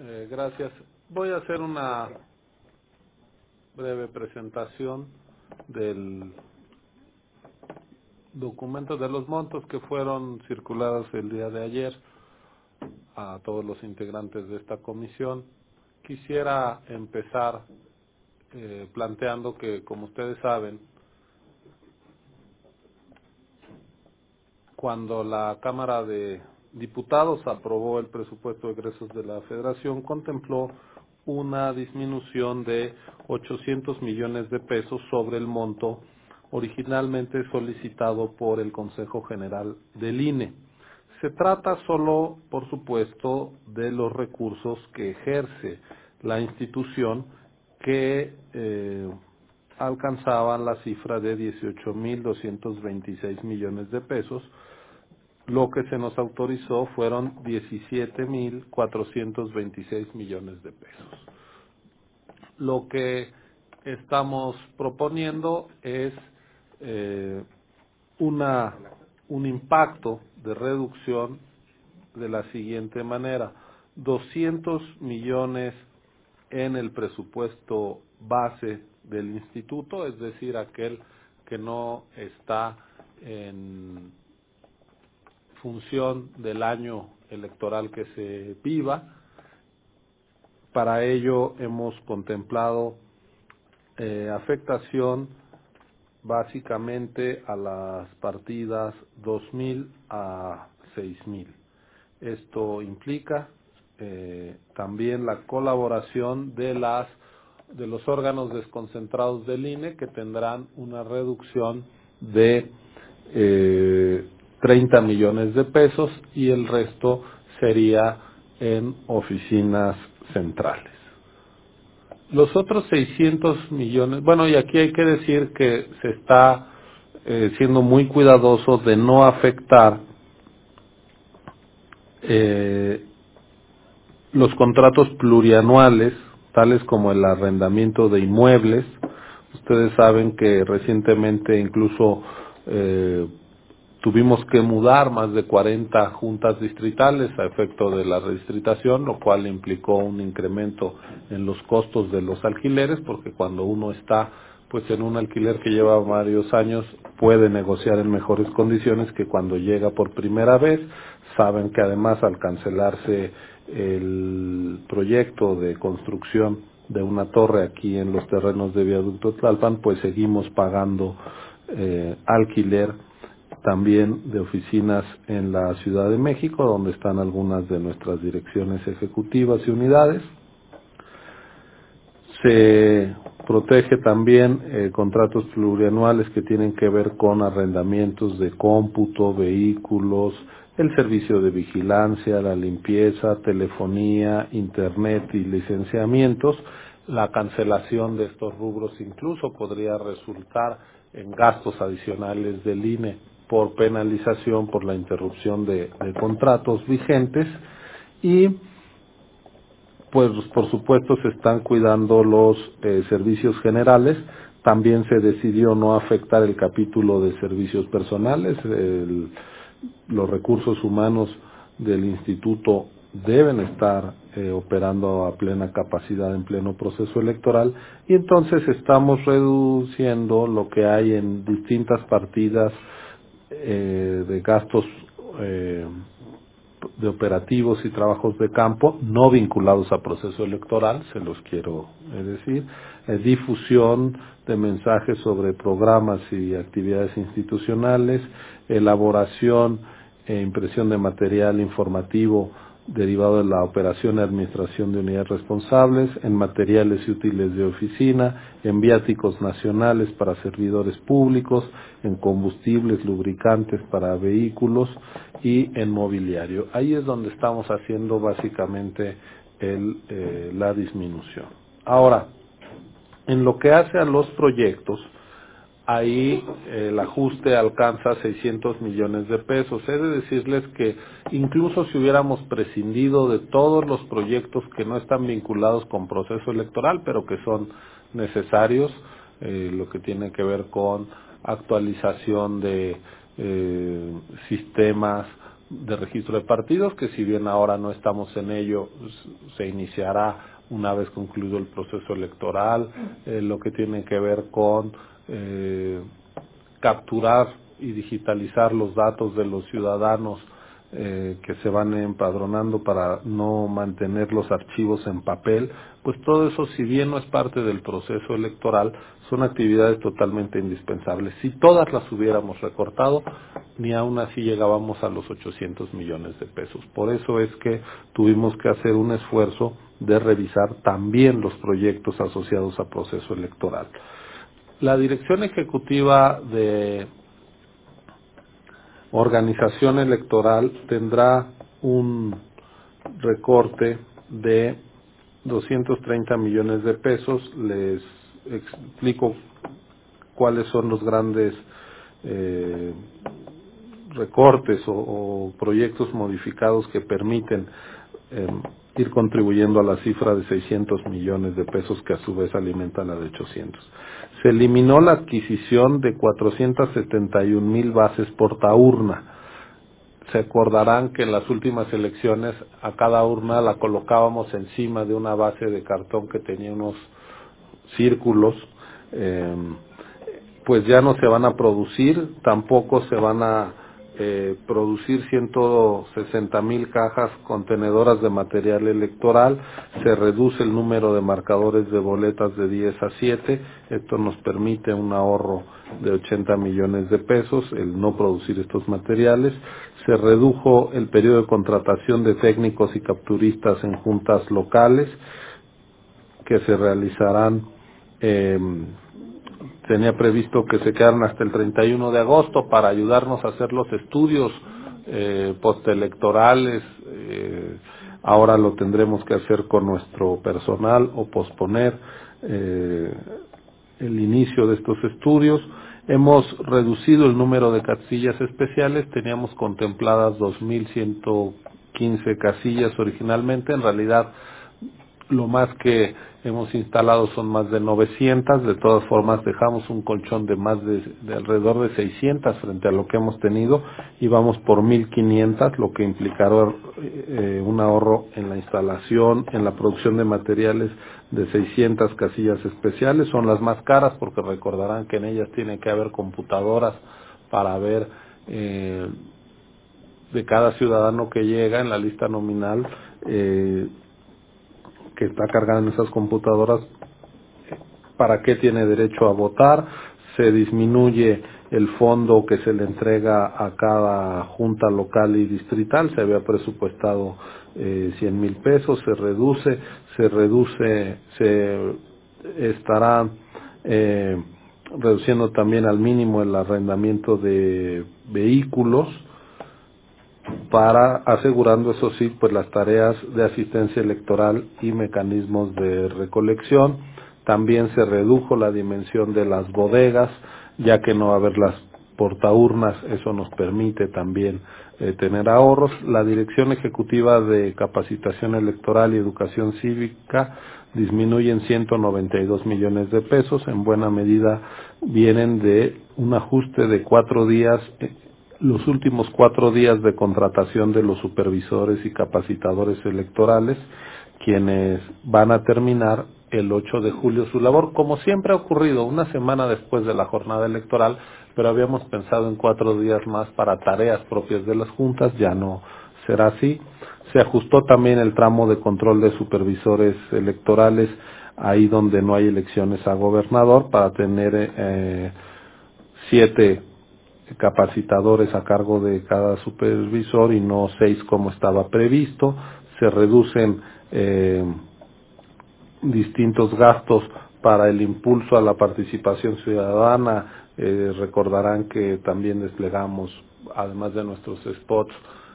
Gracias. Voy a hacer una breve presentación del documento de los montos que fueron circulados el día de ayer a todos los integrantes de esta comisión. Quisiera empezar planteando que, como ustedes saben, cuando la Cámara de Diputados aprobó el presupuesto de egresos de la Federación, contempló una disminución de 800 millones de pesos sobre el monto originalmente solicitado por el Consejo General del INE. Se trata solo, por supuesto, de los recursos que ejerce la institución que alcanzaban la cifra de 18.226 millones de pesos. Lo que se nos autorizó fueron 17.426 millones de pesos. Lo que estamos proponiendo es un impacto de reducción de la siguiente manera: 200 millones en el presupuesto base del instituto, es decir, aquel que no está en función del año electoral que se viva. Para ello hemos contemplado afectación básicamente a las partidas 2.000 a 6.000. Esto implica también la colaboración de los órganos desconcentrados del INE, que tendrán una reducción de 30 millones de pesos, y el resto sería en oficinas centrales. Los otros 600 millones, bueno, y aquí hay que decir que se está siendo muy cuidadoso de no afectar los contratos plurianuales, tales como el arrendamiento de inmuebles. Ustedes saben que recientemente incluso tuvimos que mudar más de 40 juntas distritales a efecto de la redistritación, lo cual implicó un incremento en los costos de los alquileres, porque cuando uno está pues en un alquiler que lleva varios años, puede negociar en mejores condiciones que cuando llega por primera vez. Saben que además, al cancelarse el proyecto de construcción de una torre aquí en los terrenos de Viaducto Tlalpan, pues seguimos pagando alquiler también de oficinas en la Ciudad de México, donde están algunas de nuestras direcciones ejecutivas y unidades. Se protege también contratos plurianuales que tienen que ver con arrendamientos de cómputo, vehículos, el servicio de vigilancia, la limpieza, telefonía, internet y licenciamientos. La cancelación de estos rubros incluso podría resultar en gastos adicionales del INE por penalización por la interrupción de contratos vigentes. Y pues por supuesto se están cuidando los servicios generales. También se decidió no afectar el capítulo de servicios personales. Los recursos humanos del instituto deben estar operando a plena capacidad en pleno proceso electoral, y entonces estamos reduciendo lo que hay en distintas partidas de gastos de operativos y trabajos de campo no vinculados a proceso electoral, se los quiero decir, difusión de mensajes sobre programas y actividades institucionales, elaboración e impresión de material informativo derivado de la operación y administración de unidades responsables, en materiales y útiles de oficina, en viáticos nacionales para servidores públicos, en combustibles, lubricantes para vehículos y en mobiliario. Ahí es donde estamos haciendo básicamente la disminución. Ahora, en lo que hace a los proyectos, ahí el ajuste alcanza 600 millones de pesos. He de decirles que incluso si hubiéramos prescindido de todos los proyectos que no están vinculados con proceso electoral, pero que son necesarios, lo que tiene que ver con actualización de sistemas de registro de partidos, que si bien ahora no estamos en ello, se iniciará una vez concluido el proceso electoral, lo que tiene que ver con capturar y digitalizar los datos de los ciudadanos que se van empadronando para no mantener los archivos en papel, pues todo eso, si bien no es parte del proceso electoral, son actividades totalmente indispensables. Si todas las hubiéramos recortado, ni aún así llegábamos a los 800 millones de pesos. Por eso es que tuvimos que hacer un esfuerzo de revisar también los proyectos asociados a proceso electoral. La Dirección Ejecutiva de Organización Electoral tendrá un recorte de 230 millones de pesos. Les explico cuáles son los grandes recortes o proyectos modificados que permiten ir contribuyendo a la cifra de 600 millones de pesos, que a su vez alimenta la de 800. Se eliminó la adquisición de 471,000 bases portaurna. Se acordarán que en las últimas elecciones a cada urna la colocábamos encima de una base de cartón que tenía unos círculos. Pues ya no se van a producir, tampoco se van a producir 160,000 cajas contenedoras de material electoral. Se reduce el número de marcadores de boletas de 10 a 7. Esto nos permite un ahorro de 80 millones de pesos, el no producir estos materiales. Se redujo el periodo de contratación de técnicos y capturistas en juntas locales, que se realizarán, tenía previsto que se quedaran hasta el 31 de agosto para ayudarnos a hacer los estudios postelectorales. Ahora lo tendremos que hacer con nuestro personal o posponer el inicio de estos estudios. Hemos reducido el número de casillas especiales, teníamos contempladas 2,115 casillas originalmente, en realidad lo más que hemos instalado son más de 900, de todas formas dejamos un colchón de más de alrededor de 600 frente a lo que hemos tenido, y vamos por 1,500, lo que implicará un ahorro en la instalación, en la producción de materiales de 600 casillas especiales. Son las más caras porque recordarán que en ellas tiene que haber computadoras para ver de cada ciudadano que llega en la lista nominal, que está cargada en esas computadoras, para qué tiene derecho a votar. Se disminuye el fondo que se le entrega a cada junta local y distrital, se había presupuestado 100,000 pesos, se estará reduciendo también al mínimo el arrendamiento de vehículos, para asegurando, eso sí, pues las tareas de asistencia electoral y mecanismos de recolección. También se redujo la dimensión de las bodegas, ya que no va a haber las portaurnas. Eso nos permite también tener ahorros. La Dirección Ejecutiva de Capacitación Electoral y Educación Cívica disminuye en 192 millones de pesos. En buena medida vienen de un ajuste de 4 días, los últimos 4 días de contratación de los supervisores y capacitadores electorales, quienes van a terminar el 8 de julio su labor, como siempre ha ocurrido, una semana después de la jornada electoral, pero habíamos pensado en 4 días más para tareas propias de las juntas. Ya no será así. Se ajustó también el tramo de control de supervisores electorales, ahí donde no hay elecciones a gobernador, para tener 7 capacitadores a cargo de cada supervisor y no 6 como estaba previsto. Se reducen distintos gastos para el impulso a la participación ciudadana. Recordarán que también desplegamos, además de nuestros spots,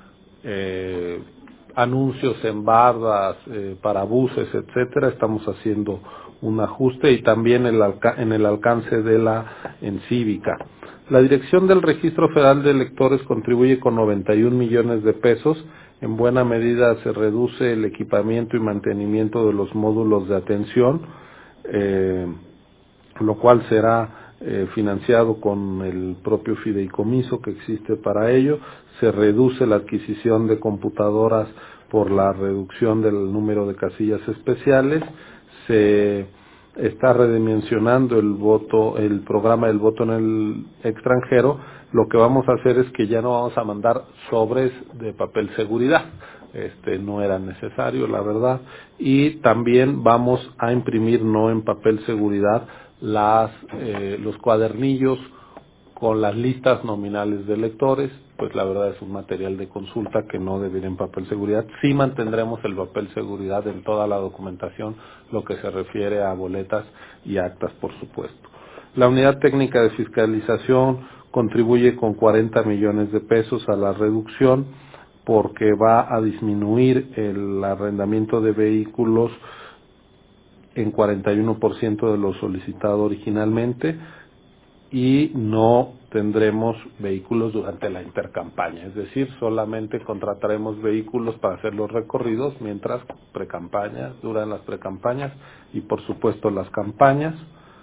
anuncios en bardas, para buses, etcétera. Estamos haciendo un ajuste, y también en el alcance de la encívica. La Dirección del Registro Federal de Electores contribuye con 91 millones de pesos. En buena medida se reduce el equipamiento y mantenimiento de los módulos de atención, lo cual será financiado con el propio fideicomiso que existe para ello. Se reduce la adquisición de computadoras por la reducción del número de casillas especiales. Se está redimensionando el programa del voto en el extranjero. Lo que vamos a hacer es que ya no vamos a mandar sobres de papel seguridad. No era necesario, la verdad. Y también vamos a imprimir no en papel seguridad los cuadernillos con las listas nominales de electores. Pues la verdad es un material de consulta que no debe ir en papel seguridad. Sí mantendremos el papel seguridad en toda la documentación, lo que se refiere a boletas y actas, por supuesto. La unidad técnica de fiscalización contribuye con 40 millones de pesos a la reducción, porque va a disminuir el arrendamiento de vehículos en 41% de lo solicitado originalmente, y no tendremos vehículos durante la intercampaña, es decir, solamente contrataremos vehículos para hacer los recorridos mientras precampaña, duran las precampañas y por supuesto las campañas.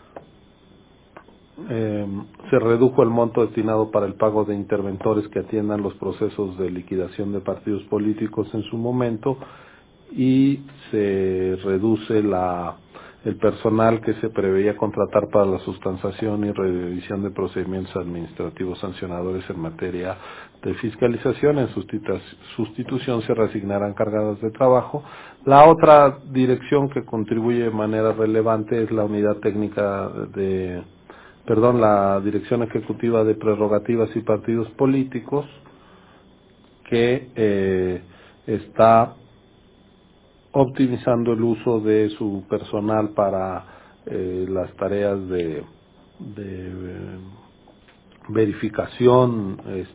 Se redujo el monto destinado para el pago de interventores que atiendan los procesos de liquidación de partidos políticos en su momento, y se reduce el personal que se preveía contratar para la sustanciación y revisión de procedimientos administrativos sancionadores en materia de fiscalización. En sustitución se reasignarán cargadas de trabajo. La otra dirección que contribuye de manera relevante es la unidad técnica la Dirección Ejecutiva de Prerrogativas y Partidos Políticos, que está optimizando el uso de su personal para las tareas de verificación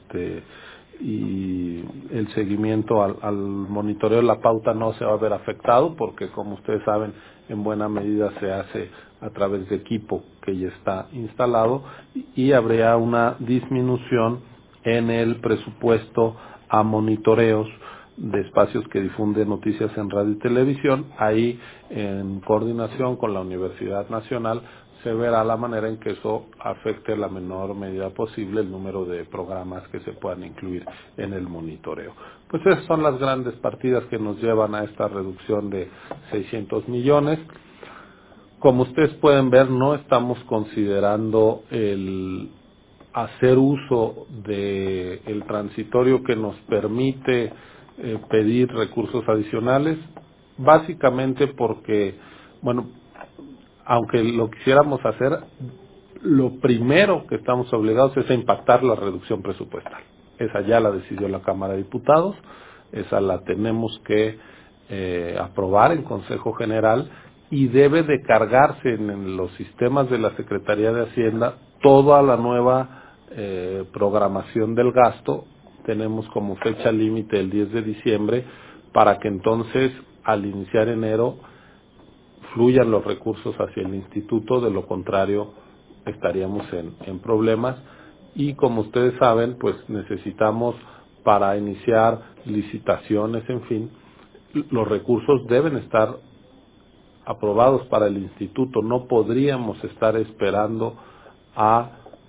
y el seguimiento al monitoreo. La pauta no se va a ver afectado porque, como ustedes saben, en buena medida se hace a través de equipo que ya está instalado, y habría una disminución en el presupuesto a monitoreos de espacios que difunden noticias en radio y televisión. Ahí, en coordinación con la Universidad Nacional, se verá la manera en que eso afecte la menor medida posible el número de programas que se puedan incluir en el monitoreo. Pues esas son las grandes partidas que nos llevan a esta reducción de 600 millones. Como ustedes pueden ver, no estamos considerando el hacer uso de el transitorio que nos permite pedir recursos adicionales, básicamente porque, bueno, aunque lo quisiéramos hacer, lo primero que estamos obligados es a impactar la reducción presupuestal. Esa ya la decidió la Cámara de Diputados, esa la tenemos que aprobar en Consejo General, y debe de cargarse en los sistemas de la Secretaría de Hacienda toda la nueva programación del gasto. Tenemos como fecha límite el 10 de diciembre para que entonces, al iniciar enero, fluyan los recursos hacia el instituto. De lo contrario estaríamos en problemas, y como ustedes saben, pues necesitamos, para iniciar licitaciones, en fin, los recursos deben estar aprobados para el instituto. No podríamos estar esperando a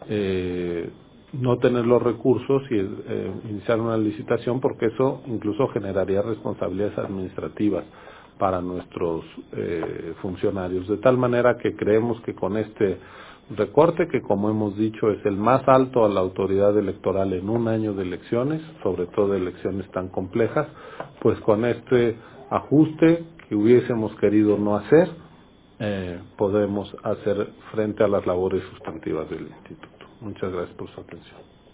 no tener los recursos y iniciar una licitación, porque eso incluso generaría responsabilidades administrativas para nuestros funcionarios, de tal manera que creemos que con este recorte, que como hemos dicho es el más alto a la autoridad electoral en un año de elecciones, sobre todo de elecciones tan complejas, pues con este ajuste que hubiésemos querido no hacer, podemos hacer frente a las labores sustantivas del instituto. Muchas gracias por su atención.